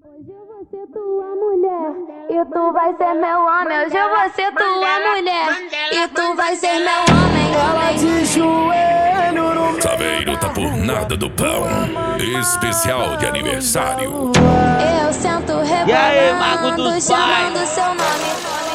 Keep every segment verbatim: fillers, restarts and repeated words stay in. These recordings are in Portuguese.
Hoje eu vou ser tua mulher e tu vai ser meu homem. Hoje eu vou ser tua mulher e tu vai ser meu homem. Ela de joelho no meu Saveiro tá por nada do pão. Especial de aniversário. Eu sento E aí, Mago rebolando, dos chamando Pais? seu nome.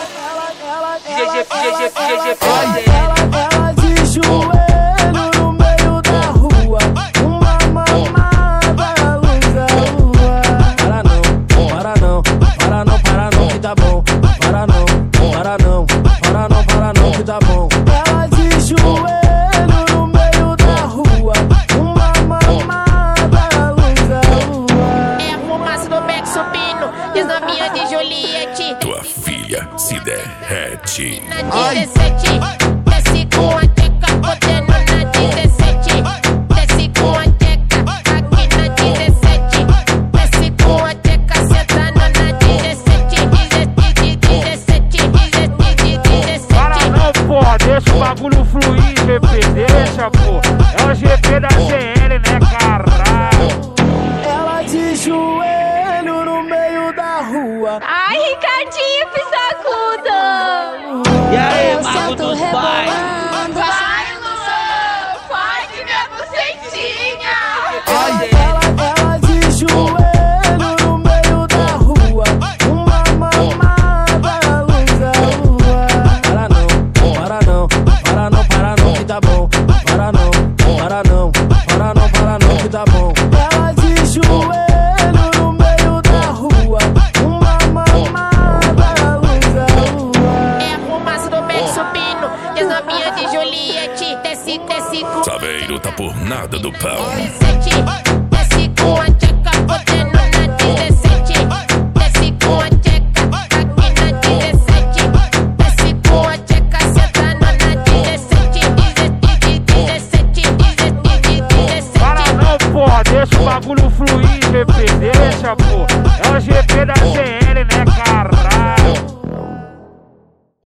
G G, G G, G G, ela, ela de joelho no meio da rua. Uma mamada, luz da lua. Para não, para não, para não, para não que tá bom. Para não, para não, para não, para não que tá bom. Ela de joelho no meio da rua. Uma mamada, luz da lua. É a fumaça do beck subindo e as novinhas de Juliette. Tua filha se derrete. Na dezessete, desce com a teca, fodendo na dezessete. Desce com a teca, aqui na dezessete. Desce com a teca, sentando na dezessete. dezessete, dezessete, dezessete, dezessete. Para não, porra, deixa o bagulho fluir, G P, deixa, pô. É o G P da C L, né, caralho? Ela de joelho no meio da rua. Ai, Ricardinho Pisacudo! E aí, Eu Mago sento dos Pais? rebolando. Vai, Luan, pode minha bucetinha. Ela, ela de joelho no meio da rua. Uma mamada, luz da lua. Para não, para não, para não, para não que tá bom. Para não, para não, para não, para não que tá bom. Ela de joelho no meio da rua. Uma mamada, luz da lua. É a fumaça do beck subindo e as novinhas de Juliette. Desce, desce com Saveiro tá por nada do pão. dezessete. Desce com a teca, fodendo na dezessete. Desce com a teca, aqui na dezessete. Desce com a teca, sentando na dezessete. dezessete, dezessete, dezessete, dezessete. Para não, porra, deixa o bagulho fluir, G P, deixa, pô. É o G P da C L.